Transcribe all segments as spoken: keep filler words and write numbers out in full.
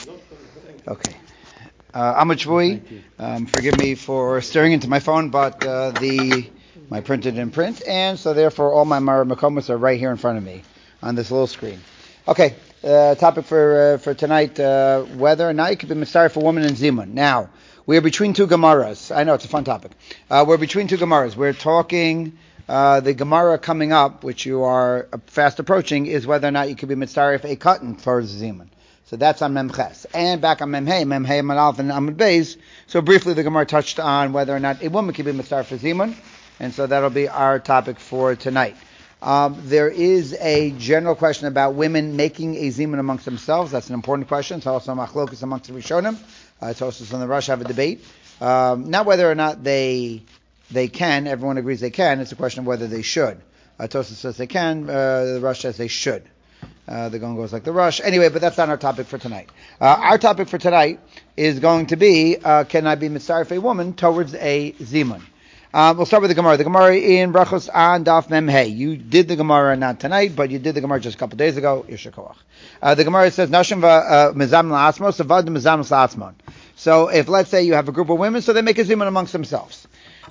Okay. Uh, Amud Shvui, um, forgive me for staring into my phone, but uh, the my printer didn't print, and so therefore all my Mara Makomas are right here in front of me on this little screen. Okay, uh, topic for uh, for tonight, uh, whether or not you could be Messiah for women in Zimun. Now, we are between two Gemaras. I know, it's a fun topic. Uh, we're between two Gemaras. We're talking, uh, the Gemara coming up, which you are fast approaching, is whether or not you could be Messiah for a cotton for Zimun. So that's on Memches. And back on Memhei, Memhei, Manalf, and Amud Beis. So briefly, the Gemara touched on whether or not a woman can be Mitzar for Zimun. And so that'll be our topic for tonight. Um, there is a general question about women making a Zimun amongst themselves. That's an important question. It's also Machlokas amongst the Rishonim. Uh, it's also on the Rush have a debate. Um, not whether or not they they can. Everyone agrees they can. It's a question of whether they should. Uh, Tosfos says they can. Uh, the Rush says they should. Uh, the going goes like the rush. Anyway, but that's not our topic for tonight. Uh, our topic for tonight is going to be, uh, can I be mitzaref a woman towards a zimun? Uh, we'll start with the Gemara. The Gemara in Brachos on Daf Memhei. You did the Gemara not tonight, but you did the Gemara just a couple days ago. Yishakoach. Uh, the Gemara says, Nashim mizam la'asmo, savad mizam la'asmon. So if, let's say, you have a group of women, so they make a zimun amongst themselves.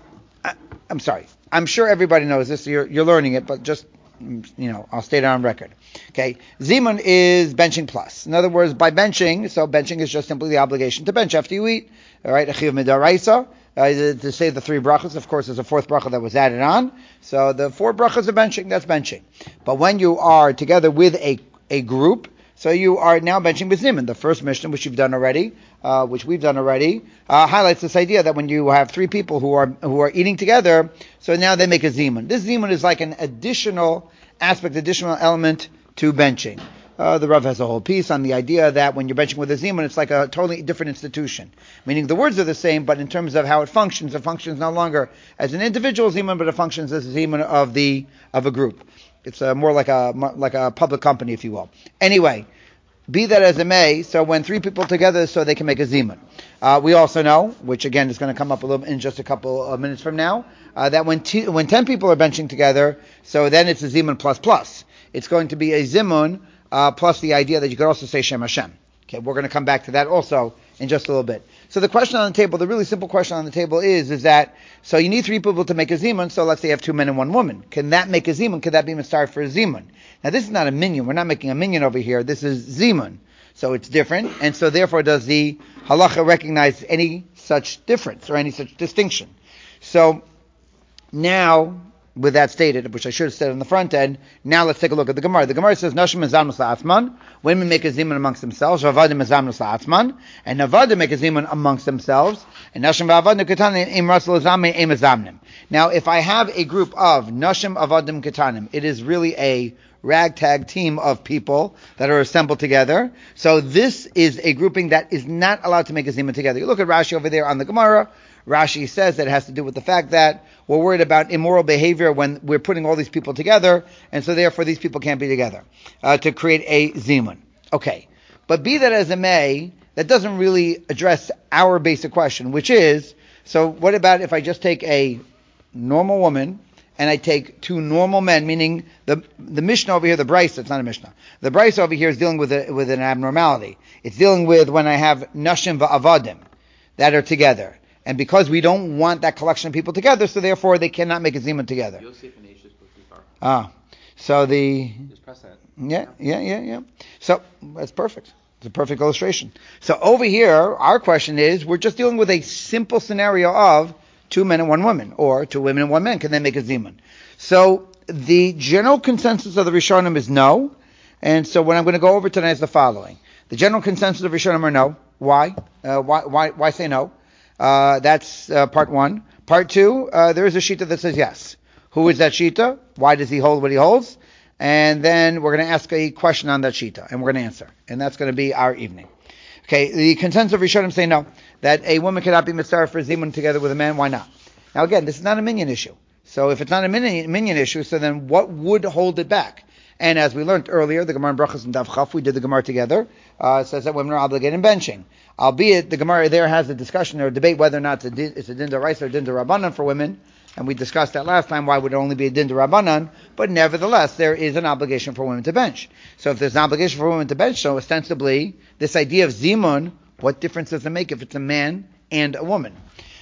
I, I'm sorry. I'm sure everybody knows this. You're, you're learning it, but just, you know, I'll state it on record. Okay, Zimun is benching plus. In other words, by benching, so benching is just simply the obligation to bench after you eat. All right, Achiv Midaraisa, uh, to say the three brachas. Of course, there's a fourth bracha that was added on. So the four brachas of benching, that's benching. But when you are together with a a group, so you are now benching with Zimun. The first Mishnah, which you've done already, uh, which we've done already, uh, highlights this idea that when you have three people who are who are eating together, so now they make a Zimun. This Zimun is like an additional aspect, additional element to benching. Uh, the Rav has a whole piece on the idea that when you're benching with a zimun, it's like a totally different institution. Meaning the words are the same, but in terms of how it functions, it functions no longer as an individual zimun, but it functions as a zimun of the of a group. It's uh, more like a like a public company, if you will. Anyway, be that as it may, so when three people together, so they can make a zimun. Uh, we also know, which again is going to come up a little in just a couple of minutes from now, uh, that when t- when ten people are benching together, so then it's a zimun plus plus. It's going to be a zimun uh, plus the idea that you could also say Shem Hashem. Okay, we're going to come back to that also in just a little bit. So the question on the table, the really simple question on the table is, is that, so you need three people to make a zimun, so let's say you have two men and one woman. Can that make a zimun? Could that be mitzvah for a zimun? Now this is not a minyan. We're not making a minyan over here. This is zimun. So it's different, and so therefore does the halacha recognize any such difference or any such distinction? So now, with that stated, which I should have said on the front end, now let's take a look at the Gemara. The Gemara says, Nashim mizamnus la'atzman, women make a zimun amongst themselves, Vavadim mizamnus la'atzman, and Navadim make a zimun amongst themselves, and Nashim v'avadim ketanim im rasel zamin im azamnim. Now, if I have a group of Nashim avadim ketanim, it is really a ragtag team of people that are assembled together. So this is a grouping that is not allowed to make a zimun together. You look at Rashi over there on the Gemara. Rashi says that it has to do with the fact that we're worried about immoral behavior when we're putting all these people together, and so therefore these people can't be together uh, to create a zimun. Okay, but be that as it may, that doesn't really address our basic question, which is, so what about if I just take a normal woman and I take two normal men, meaning the the Mishnah over here, the Brisa, it's not a Mishnah. The Brisa over here is dealing with a, with an abnormality. It's dealing with when I have Nashim va'avadim that are together. And because we don't want that collection of people together, so therefore they cannot make a zimun together. Yosef and Ashes both too far. Ah, so the Just press that. yeah, yeah, yeah, yeah. So that's perfect. It's a perfect illustration. So over here, our question is: we're just dealing with a simple scenario of two men and one woman, or two women and one man. Can they make a zimun? So the general consensus of the Rishonim is no. And so what I'm going to go over tonight is the following: the general consensus of Rishonim are no. Why? Uh, why? Why? Why say no? Uh, that's uh, part one. Part two, uh, there is a shita that says yes. Who is that shita? Why does he hold what he holds? And then we're going to ask a question on that shita, and we're going to answer. And that's going to be our evening. Okay, the consensus of Rishonim say no, that a woman cannot be mitzvah for zimun together with a man. Why not? Now again, this is not a minyan issue. So if it's not a minyan, minyan issue, so then what would hold it back? And as we learned earlier, the Gemara in Brachos and Daf Chaf, we did the Gemara together, uh, says that women are obligated in benching. Albeit, the Gemara there has a discussion or a debate whether or not it's a din d'oraisa or din d'rabbanan for women. And we discussed that last time, why would it only be a din d'Rabbanan, but nevertheless, there is an obligation for women to bench. So if there's an obligation for women to bench, so ostensibly, this idea of zimun, what difference does it make if it's a man and a woman?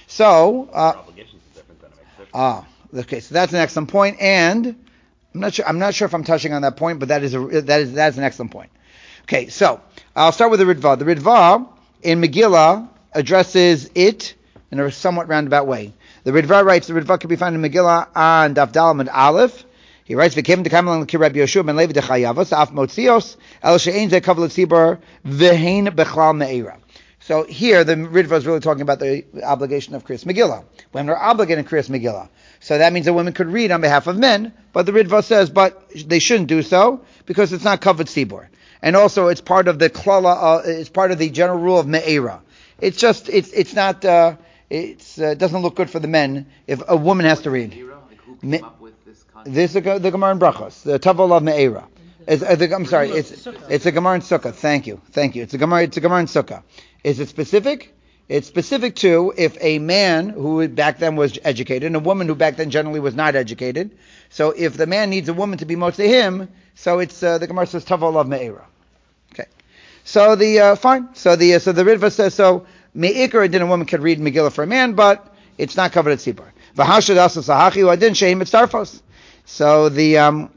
So, uh, obligations are different, then it makes difference. Ah, okay, so that's an excellent point, and I'm not sure, I'm not sure if I'm touching on that point, but that is a, that is, that is an excellent point. Okay, so, I'll start with the Ritva. The Ritva in Megillah addresses it in a somewhat roundabout way. The Ritva writes, the Ritva can be found in Megillah on Daf Dalam and Aleph. He writes, "V'kem dekamelan l'kirab Yoshua ben Levi dechayavos af motzios el she'ein ze kavul tzibur v'hein bechlal me'ira." So here, the Ritva is really talking about the obligation of Kriyas Megillah. Women are obligated in Kriyas Megillah. So that means that women could read on behalf of men, but the Ritva says, but they shouldn't do so because it's not covered tzibur. And also, it's part of the klala, uh, it's part of the general rule of me'ira. It's just, it's it's not, uh, it's uh, doesn't look good for the men if a woman has to read. Like who came Me- up with this concept? This is the Gemara in Brachos, the Tavol of Me'ira. It's, uh, the, I'm sorry, it's it's a Gemara in Sukkah. Thank you, thank you. It's a Gemara, it's a Gemara in Sukkah. Is it specific? It's specific to if a man who back then was educated and a woman who back then generally was not educated. So if the man needs a woman to be motzei him, so it's uh, the Gemara says Tavol of Me'ira. Okay. So the uh, fine. So the uh, so the Ritva says so. Me'ikar din a woman could read Megillah for a man, but it's not covered at tzibur. V'hashad also sahachi u'adin sheim mitzarfos. So the um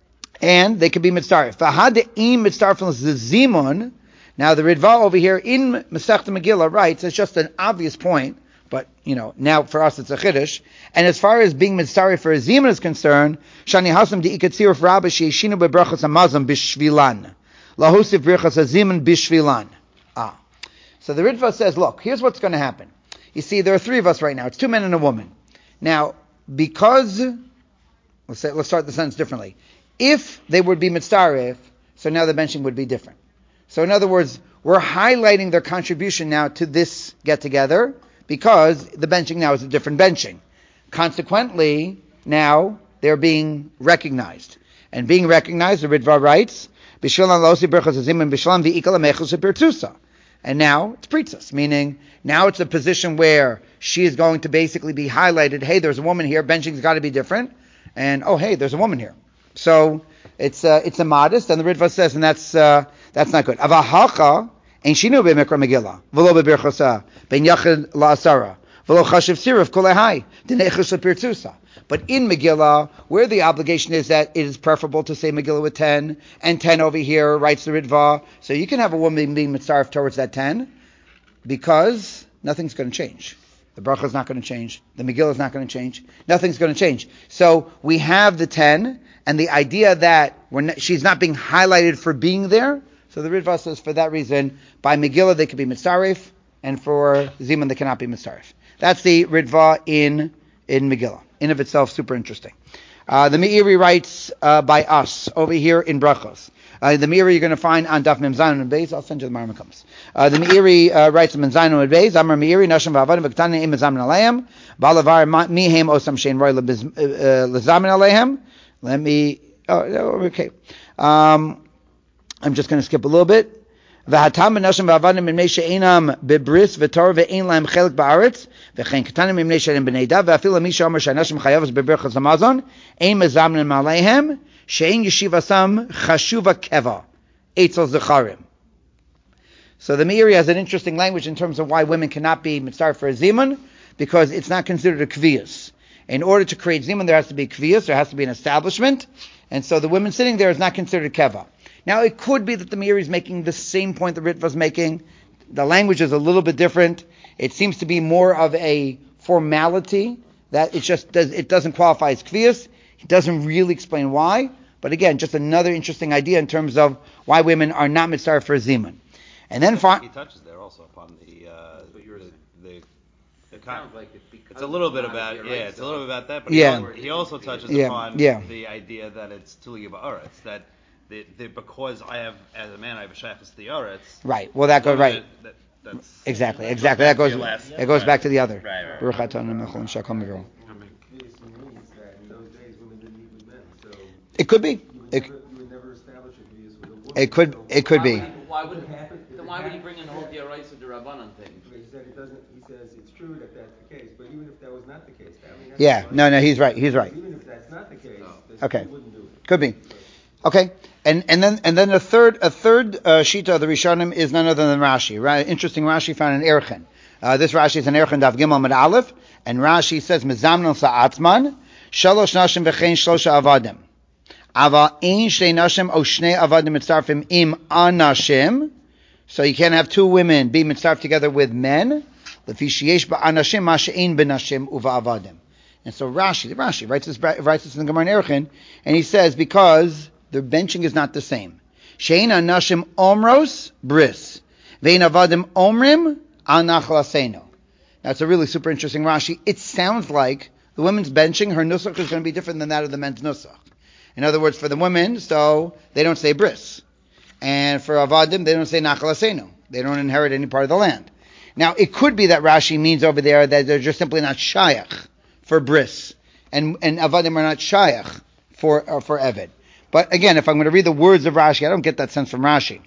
and they could be mitzarf. V'had im mitzarfos zimun. Now the Ritva over here in Masechta Megillah writes, it's just an obvious point, but you know now for us it's a chiddush. And as far as being mitzarf for a zimun is concerned, shani hasam diikatziruf rabbi sheishinu bebrachas hamazam bishvilan. Lahusif birchas hazimun bishvilan. Ah. So the Ritva says, look, here's what's going to happen. You see, there are three of us right now. It's two men and a woman. Now, because, let's say, let's start the sentence differently. If they would be mitzaref, so now the benching would be different. So in other words, we're highlighting their contribution now to this get-together because the benching now is a different benching. Consequently, now they're being recognized. And being recognized, the Ritva writes, B'shvilan lo osi birchas hazim and b'shvilan v'ikal amechus v'pirtusa. And now it's pritzas, meaning now it's a position where she is going to basically be highlighted, hey, there's a woman here, benching's got to be different, and oh, hey, there's a woman here. So it's uh, it's a modest, and the Ritva says, and that's uh, that's not good. Avahacha ein shinu be'mikra Megillah v'lo be'birchosa ben yachid la'asara v'lo chashiv siruf kolehai denechus l'pirtusa. But in Megillah, where the obligation is that it is preferable to say Megillah with ten, and ten over here writes the Ritva, so you can have a woman being mitzaref towards that ten, because nothing's going to change. The bracha is not going to change. The Megillah is not going to change. Nothing's going to change. So we have the ten, and the idea that we're not, she's not being highlighted for being there, so the Ritva says for that reason, by Megillah they could be mitzaref, and for Zimun they cannot be mitzaref. That's the Ritva in, in Megillah. In of itself, super interesting. Uh, the Meiri writes uh, by us over here in Brachos. Uh, the Meiri you're going to find on Daf Mem Zayin and Beis. I'll send you the Marmah comes. Uh, the Meiri uh, writes Mem Zayin and Beis. Amar Meiri Nashim V'Avadim V'Ktanim Im Zamin Aleim Balavar Mihem Osam Shein Roy Lezamin Aleim. Let me. Oh, okay. Um, I'm just going to skip a little bit. והתם בנשים ועבדים ממני שאינם בבריס ותור ואין להם חלק בארץ וכן קטנים ממני שאינם בני דת ואפילו מי שאומר שהנשים חייבות בברכת המזון אין מזמנים עליהם שאין ישיבתם חשובה קבע אצל זכרים. So the Meiri has an interesting language in terms of why women cannot be mitzaref for a zimun, because it's not considered a kviyus. In order to create zimun, there has to be a kviyus, there has to be an establishment, and so the women sitting there is not considered keva. Now, it could be that the Meiri is making the same point the Ritva is making. The language is a little bit different. It seems to be more of a formality that it just does, it doesn't qualify as kviyas. He doesn't really explain why. But again, just another interesting idea in terms of why women are not mitzaref for a zimun. And then fi- he touches there also upon the uh, the, the, the con- like it it's a little bit about yeah, right, it's so. a little bit about that. But yeah. he, also, he also touches yeah. upon yeah. the idea that it's tuli ba'aretz, that The, the, because I have, as a man, I have a shaykhus to the aretz. Right. Well, that goes right. That, that's exactly. Exactly. That goes. Last, it goes right. back to the other. Right. right, right. It could be. It, it could. It could be. why would then why would he bring in the whole D'Oraisa de Rabbanan thing? He said it doesn't. He says it's true that that's the case, but even if that was not the case, I mean, yeah, no, no, he's right. He's right. Even if that's not the case, oh. okay, wouldn't do it. Could be. Okay, and and then and then a third a third uh, shita of the Rishonim is none other than Rashi. Right? Interesting Rashi found in Erchin. Uh, this Rashi is in Erchin Daf Gimel Mid Aleph, and Rashi says Mezamnon Sa'atzman Shalosh Nashim V'chein Shlosha Avadim. Ava ein shnei nashim o shnei avadim mitzarfim im anashim. So you can't have two women be mitzarf together with men. Lefi sheyesh ba'anashim ma she'ein benashim uva avadim. And so Rashi, the Rashi writes this, writes this in the Gemara in Erchin, and he says because the benching is not the same. She'ein anashim omros bris, ve'ein avadim omrim anach laseno. That's a really super interesting Rashi. It sounds like the women's benching, her nusach is going to be different than that of the men's nusach. In other words, for the women, so they don't say bris. And for avadim, they don't say nachal asenu. They don't inherit any part of the land. Now, it could be that Rashi means over there that they're just simply not shayach for bris. And, and avadim are not shayach for, uh, for eved. But again, if I'm going to read the words of Rashi, I don't get that sense from Rashi.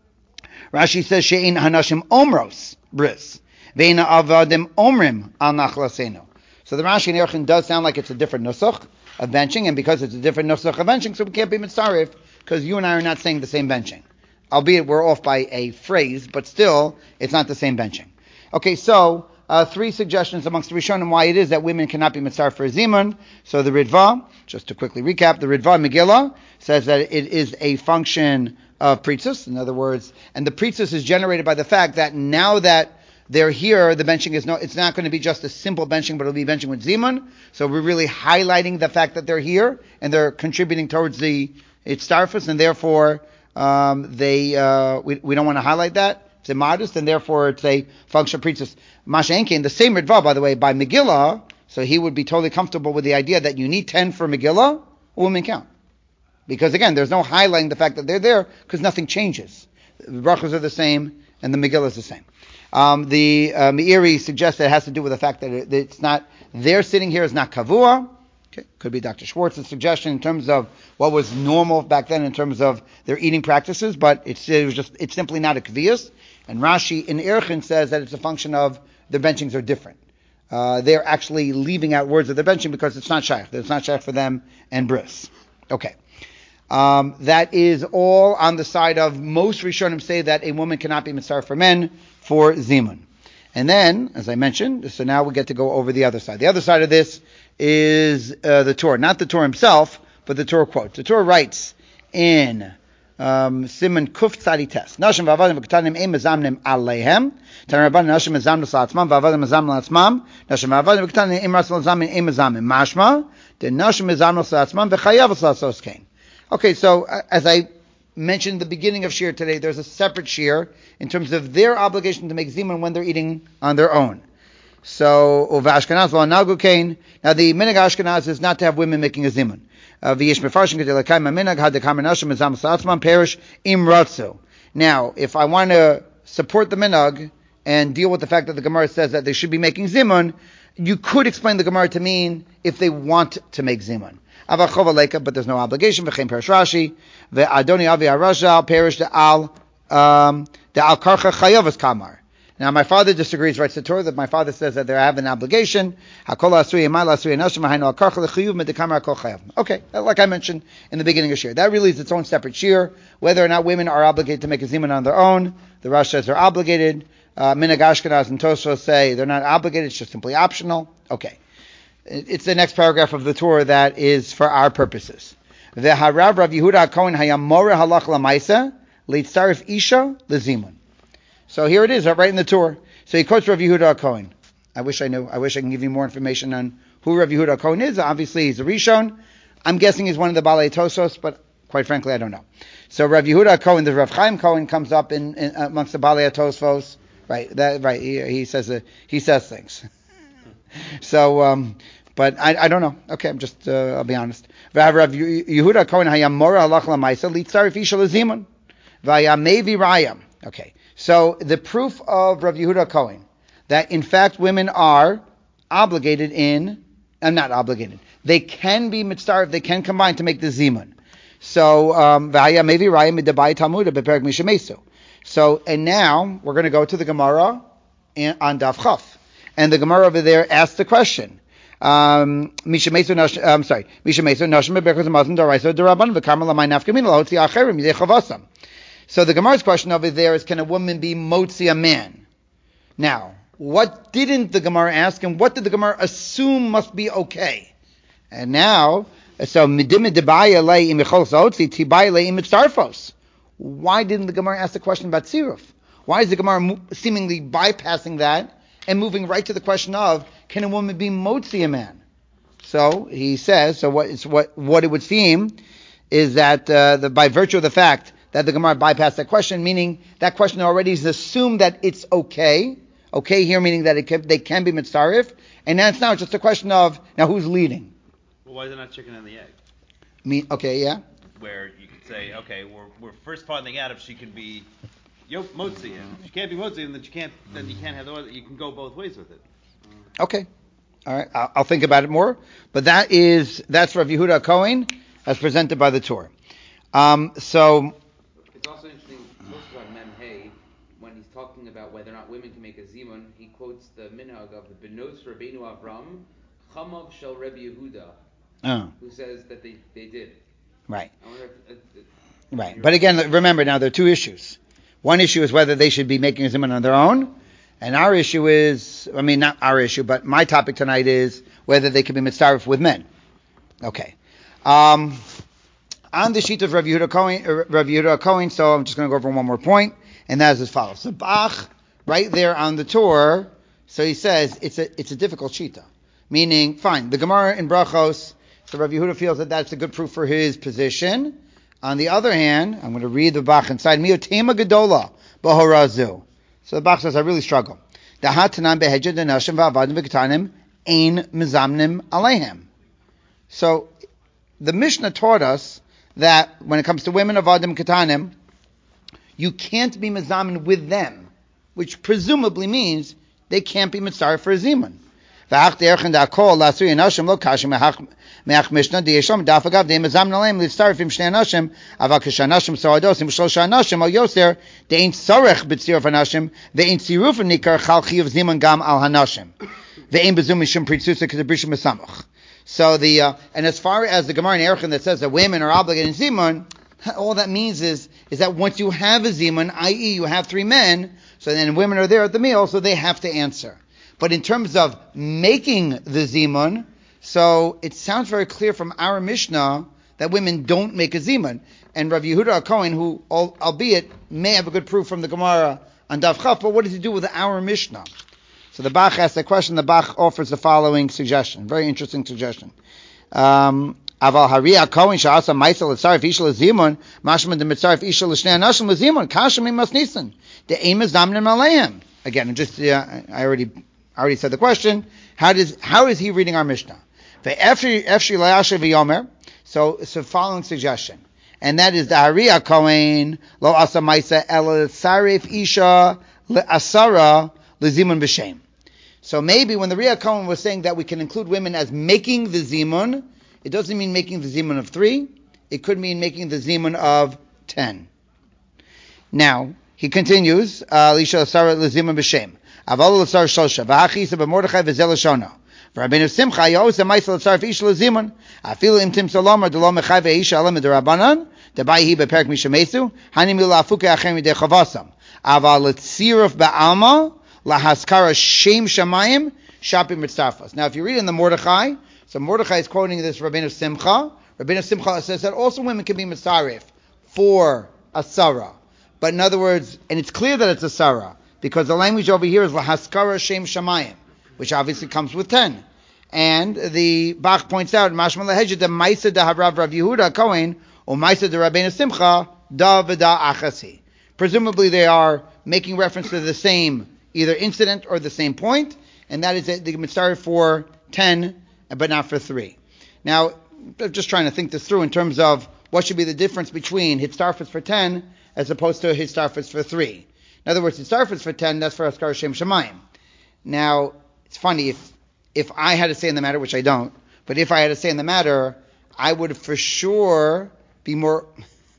Rashi says, she'in hanashim omros bris. Ve'ina avadim omrim al nachal asenu. So the Rashi in Erchin does sound like it's a different nusach of benching, and because it's a different nusach of benching, so we can't be mitzaref, because you and I are not saying the same benching. Albeit we're off by a phrase, but still, it's not the same benching. Okay, so, uh, three suggestions amongst the Rishonim why it is that women cannot be mitzaref for a zimun. So the Ritva, just to quickly recap, the Ritva Megillah says that it is a function of pritzus, in other words, and the pritzus is generated by the fact that now that they're here, the benching is no, it's not going to be just a simple benching, but it'll be benching with zimun. So we're really highlighting the fact that they're here and they're contributing towards the itzarfus, and therefore um, they uh, we we don't want to highlight that. It's immodest, and therefore it's a function of priestess. Mashenkin, the same Ritva, by the way, by Megillah, so he would be totally comfortable with the idea that you need ten for Megillah, women count. Because again, there's no highlighting the fact that they're there, because nothing changes. The brachos are the same, and the Megillah is the same. Um, the uh, Meiri suggests that it has to do with the fact that it, it's not, they're sitting here is not kavua. Okay, could be Doctor Schwartz's suggestion in terms of what was normal back then in terms of their eating practices, but it's it was just it's simply not a kvius. And Rashi in Erchin says that it's a function of their benchings are different. Uh, they're actually leaving out words of their benching because it's not shaykh. It's not shaykh for them and bris. Okay. Um, that is all on the side of most Rishonim say that a woman cannot be mitzaref for men for zimun. And then, as I mentioned, so now we get to go over the other side. The other side of this is uh, the Torah, not the Torah himself, but the Torah quote. The Torah writes in um, Simon Kuf Tzadites, Nashim v'avadim v'ketanim ein mezamnim aleihem, Tanei Rabbanan nashim mezamnos la'atzmam v'avadim mezamnim la'atzmam, Nashim v'avadim v'ketanim ein ras l'zamin ein mezamnim. Mashma, the nashim mezamnos la'atzmam v'chayavos la'asos kein. Okay, so uh, as I mentioned in the beginning of Shir today, there's a separate Shir in terms of their obligation to make zimun when they're eating on their own. So, Uva Ashkenaz lo anagu kein. Now, the minhag Ashkenaz is not to have women making a zimun. V'yesh mefarshim kedei lekayim minhag had dekam nashim mezam satzman perish im ratzu. Now, if I want to support the minhag and deal with the fact that the Gemara says that they should be making zimun, you could explain the Gemara to mean if they want to make zimun. But there's no obligation. V'chein perish Rashi. Ve'adoni avi harashal perish the al um, the al karcha chayavas kamar. Now my father disagrees, writes the Torah, that my father says that they have an obligation. Okay, like I mentioned in the beginning of Shir. That really is its own separate Shir. Whether or not women are obligated to make a zimun on their own, the Rosh says they're obligated. Uh, Minhag Ashkenaz and Tosfos say they're not obligated, it's just simply optional. Okay. It's the next paragraph of the Torah that is for our purposes. The Harav Rav Yehuda HaKohen hayam more halach lamaisa leitzarif isha lezimun. So here it is, right in the Torah. So he quotes Rav Yehuda HaKohen. I wish I knew. I wish I can give you more information on who Rav Yehuda HaKohen is. Obviously, he's a Rishon. I'm guessing he's one of the Balei Tosos, but quite frankly, I don't know. So Rav Yehuda HaKohen, the Rav Chaim Cohen, comes up in, in amongst the Balei Tosos. Right, that right. He, he says uh, he says things. So, um, but I, I don't know. Okay, I'm just, uh, I'll be honest. Rav Yehuda Cohen hayam mora halach lamaisa litzarif isha lezimun v'hayam mevi rayam. Okay, so the proof of Rav Yehuda Cohen that in fact women are obligated in, I'm not obligated. They can be mitzarif. They can combine to make the zimun. So v'hayam mevi rayam midabai talmuda beperek mishamesu. So, and now we're going to go to the Gemara in, on Daf Chaf. And the Gemara over there asks the question. Um, Misha Meso Nash, I'm sorry. Misha Meso Nashim Beberkos Mazon Daraisa Daraban V'Karmel Amay Nafkamina Lahotzi Acherim Yidei Chavasam. So the Gemara's question over there is, can a woman be motzi a man? Now, what didn't the Gemara ask, and what did the Gemara assume must be okay? And now, so Midimid Debaya Lei Imichol Saotzi Tibaya Lei Imitzarfos. Why didn't the Gemara ask the question about Tziruf? Why is the Gemara mo- seemingly bypassing that and moving right to the question of, can a woman be motzi a man? So he says, so what it's what what it would seem is that uh, the, by virtue of the fact that the Gemara bypassed that question, meaning that question already is assumed that it's okay. Okay here meaning that it can, they can be mitzarif, and now it's now just a question of, now who's leading? Well, why is it not chicken and the egg? Me, okay, yeah. Where you could say, okay, we're we're first finding out if she can be yo motzi, and if she can't be motzi, then you can't then you can't have the other. You can go both ways with it. Okay, all right. I'll, I'll think about it more. But that is that's Rav Yehuda Cohen as presented by the Torah. Um, so it's also interesting. Most of Mem Hey, when he's talking about whether or not women can make a zimun, he quotes the minhag of the Benos Rabbeinu Avram, Chamav Shel Rebbe Yehuda, oh. who says that they, they did. Right. I wonder if, if, if right. But again, remember now there are two issues. One issue is whether they should be making a zimun on their own, and our issue is, I mean, not our issue, but my topic tonight is whether they can be mitzaref with men. Okay. Um, on the sheet of Rav Yehuda Cohen, uh, Rav Yehuda Cohen, so I'm just going to go over one more point, and that is as follows. So Bach, right there on the tour, so he says it's a it's a difficult shita, meaning fine. The Gemara in Brachos, so Rav Yehuda feels that that's a good proof for his position. On the other hand, I'm going to read the Bach inside. Miotema Gedola Bahorazu. So the Bach says, I really struggle. Dahatanan behejed denashim va'avadim v'ketanim ein mizamnim alehem. So the Mishnah taught us that when it comes to women of Avadim Ketanim, you can't be mizamin with them, which presumably means they can't be mitzaref for a zimun. V'ach de'erchen da'akol la'asui anashim lo kashim me'ach mishnah di'eshom da'afagav de'mizamin alehem litzaref im shnei anashim aval kashanashim so'ados im shlosha anashim al yoser de'ein tzorech b'tziruf anashim ve'ein tziruf nikar chal chiyuv zimun gam al hanashim ve'ein bezum mishum pritzusa k'debrishim mesamuch. So the uh, and as far as the Gemara in Erechim that says that women are obligated in zimun, all that means is is that once you have a zimun, that is, you have three men, so then women are there at the meal, so they have to answer. But in terms of making the zimun, so it sounds very clear from our Mishnah that women don't make a zimun. And Rav Yehuda Cohen, who albeit may have a good proof from the Gemara on Daf Chaf, but what does he do with our Mishnah? So the Bach asks that question. The Bach offers the following suggestion. Very interesting suggestion. Um, Aval Haria Kohen Sha'asa Maisel L'Tzarif Isha L'Zimun Mashman D'Mitzarif Isha L'Shnei Anashim L'Zimun Kasha Mimas Nisan The Aim is Damnim Aleim. Again, just uh, I already I already said the question. How does how is he reading our Mishnah? Ve'efshi Efshi La'asher V'Yomer. So it's a following suggestion, and that is the Haria Kohen Lo Asa Maisa El L'Tzarif Isha L'Asara L'Zimun B'Shem. So maybe when the Riyah Cohen was saying that we can include women as making the zimun, it doesn't mean making the zimun of three. It could mean making the zimun of ten. Now he continues. Lisha Sarah lezimun b'shem. Aval l'sar shosha v'achisa b'mordechai v'zel l'shona. V'Rabbeinu Simcha yos ha'maisa l'sar v'ish lezimun. Afilu im tim salomar d'lo mechai v'isha alam d'Rabbanan d'bayi b'perek mishamesu hanim l'afukei achem yidei chavasam. Aval l'tziruf ba'alma. Lahaskara Shem Shamayim Shapim Mitzarfas. Now, if you read in the Mordechai, so Mordechai is quoting this Rabbeinu Simcha. Rabbeinu Simcha says that also women can be Mitzaref for a Sarah. But in other words, and it's clear that it's a Sarah, because the language over here is Lahaskara Shem Shamayim, which obviously comes with ten. And the Bach points out, Mashma Lahejid, the Maisa da Harav Rav Yehuda Kohen, or Maisa da Rabbeinu Simcha, da v'da achasi. Presumably they are making reference to the same either incident or the same point, and that is the mitzvah for ten, but not for three. Now, I'm just trying to think this through in terms of what should be the difference between hitzarfus for ten as opposed to hitzarfus for three. In other words, hitzarfus for ten, that's for Askar Shem Shamayim. Now, it's funny, if if I had to say in the matter, which I don't, but if I had to say in the matter, I would for sure be more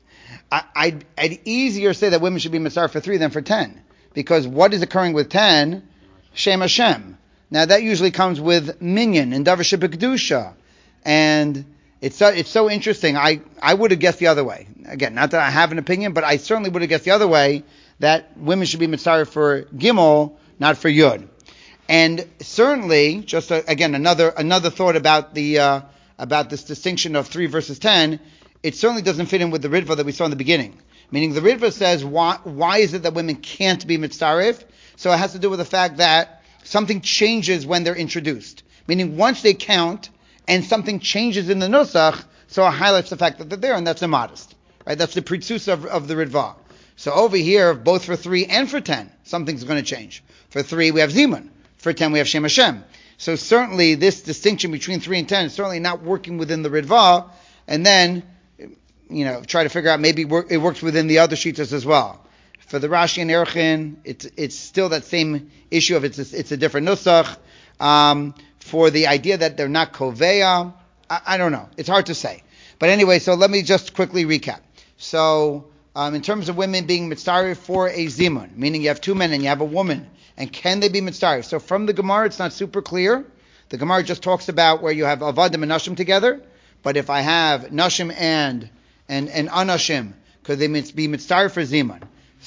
I, I'd, I'd easier say that women should be mitzvah for three than for ten. Because what is occurring with ten? Shem Hashem. Now that usually comes with minyan and davar shebekdusha. And it's so, it's so interesting. I, I would have guessed the other way. Again, not that I have an opinion, but I certainly would have guessed the other way, that women should be mitzvah for Gimel, not for Yud. And certainly, just a, again, another another thought about the uh, about this distinction of three versus ten, it certainly doesn't fit in with the Ritva that we saw in the beginning. Meaning the Ritva says, why, why is it that women can't be mitzaref? So it has to do with the fact that something changes when they're introduced. Meaning once they count and something changes in the Nusach, so it highlights the fact that they're there, and that's immodest. Right? That's the pritzus of, of the Ritva. So over here, both for three and for ten, something's going to change. For three, we have Zimun. For ten, we have Shem Hashem. So certainly this distinction between three and ten is certainly not working within the Ritva, and then, you know, try to figure out maybe work, it works within the other Shitas as well. For the Rashi and Erchin, it's it's still that same issue of it's a, it's a different Nusach. Um, for the idea that they're not Koveya, I, I don't know. It's hard to say. But anyway, so let me just quickly recap. So, um, in terms of women being mitzaref for a zimun, meaning you have two men and you have a woman, and can they be mitzaref? So from the Gemara, it's not super clear. The Gemara just talks about where you have avadim and nashim together. But if I have nashim and and and anashim, could they be mitzaref for zimun?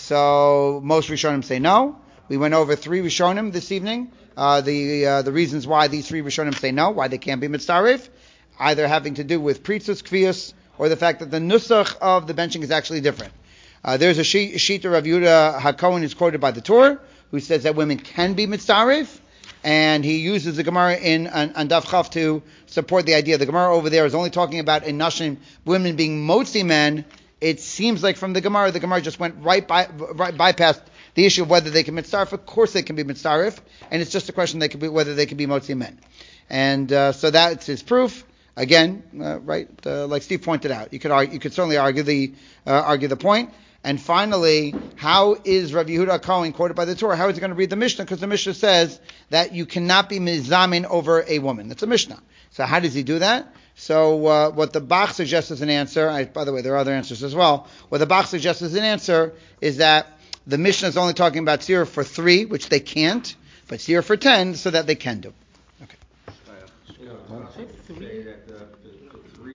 So most Rishonim say no. We went over three Rishonim this evening. Uh, the uh, the reasons why these three Rishonim say no, why they can't be mitzaref, either having to do with pritzus, kvius, or the fact that the nusach of the benching is actually different. Uh, there's a shita of Yehuda HaKohen who's quoted by the Torah, who says that women can be mitzaref, and he uses the Gemara in on, on Daf Chaf to support the idea. The Gemara over there is only talking about in Nashim, women being motzi men. It seems like from the Gemara, the Gemara just went right by, right bypassed the issue of whether they can mitzaref. Of course they can be mitzaref, and it's just a question they could be whether they can be motzi men. And uh, so that's his proof. Again, uh, right, uh, like Steve pointed out, you could argue, you could certainly argue the uh, argue the point. And finally, how is Rav Yehuda Cohen quoted by the Torah? How is he going to read the Mishnah? Because the Mishnah says that you cannot be mizamin over a woman. That's a Mishnah. So how does he do that? So uh, what the Bach suggests as an answer, I, by the way, there are other answers as well. What the Bach suggests as an answer is that the Mishnah is only talking about tzira for three, which they can't, but tzira for ten, so that they can do. You know, say that uh,